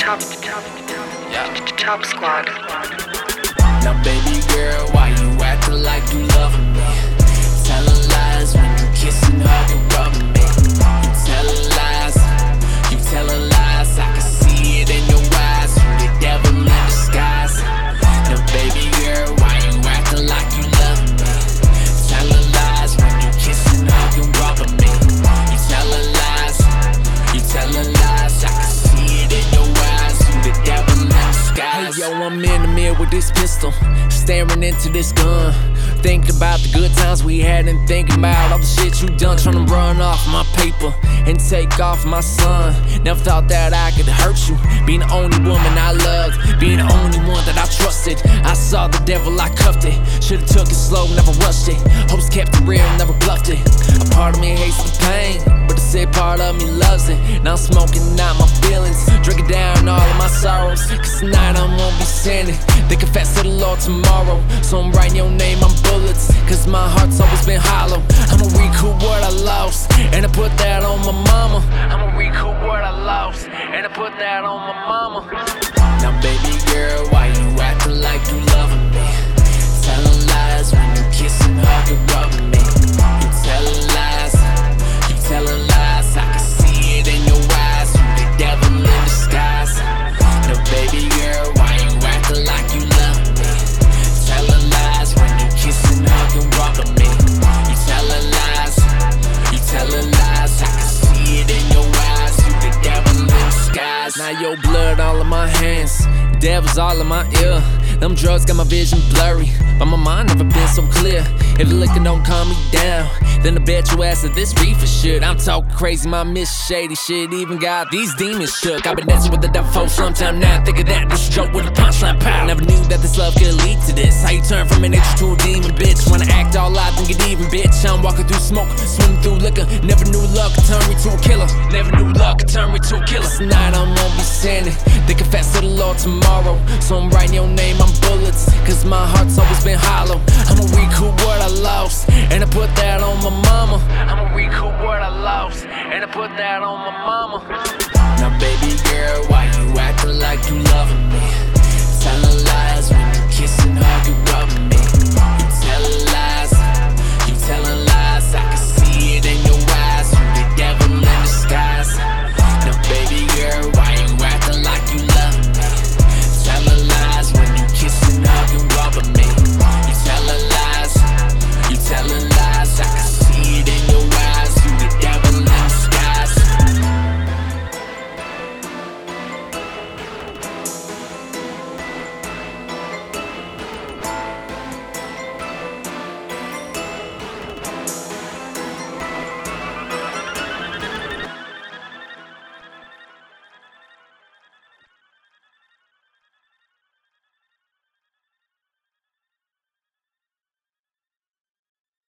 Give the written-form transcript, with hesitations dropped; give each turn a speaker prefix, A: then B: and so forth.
A: Top Squad.
B: Now baby girl, why you acting like you loving me? Telling lies when you kissing, hugging, rubbing me. You telling lies, you telling lies. I can see it in your eyes. You the devil in disguise. Now baby girl, why you acting like you loving me? Telling lies when you kissing, hugging, rubbing me. You telling lies, you telling lies. I can see it in your eyes. You the devil in disguise. Hey yo, I'm in the mirror with this pistol, staring into this gun, thinking about the good times we had and thinking about all the shit you done, trying to run off my paper and take off my son. Never thought that I could hurt you, being the only woman I loved, being the only one that I trusted. I saw the devil, I cuffed it. Should've took it slow, never rushed it. Hopes kept it real, never bluffed it. A part of me hates the pain, but the sick part of me loves it. Now I'm smoking out my feelings, drinking down all of my sorrows. Cause tonight I won't be sinning, they confess to the Lord tomorrow. So I'm writing your name on bullets, cause my heart's always been hollow. I'ma recoup what I lost, and I put that on my mama. I'ma recoup what I lost, and I put that on my mama. Now baby girl, why you acting like you loving me? Telling lies when you kissing, hugging, rubbing me. You telling lies, you telling lies. I can see it in your eyes. You the devil in disguise. Now baby girl, why you acting like you loving me? Telling lies when you kissing, hugging, rubbing me. You telling lies, you telling lies. I can see it in your eyes. You the devil in disguise. Now your blood all in my hands, devil's all in my ear. Them drugs got my vision blurry, but my mind never been so clear. If the liquor don't calm me down, then I bet your ass that this reefer should. I'm talking crazy, my Miss Shady shit even got these demons shook. I've been dancing with the devil for some time now. Think of that, this joke with a punchline pow. Never knew that this love could lead to this. How you turn from an angel to a demon, bitch? Wanna act all out, then get even, bitch. I'm walking through smoke, swimming through liquor. Never knew love could turn me to a killer. Never knew love could turn me to a killer. Tonight I won't be sinning, they confess to the Lord tomorrow. So I'm writing your name on bullets, cause my heart's always been hollow. I'ma recoup what I lost, and I put that on my mama. I'ma recoup what I lost, and I put that on my mama. Now baby girl, why you acting like you loving me? Telling lies when you kissing, hugging, rubbing me.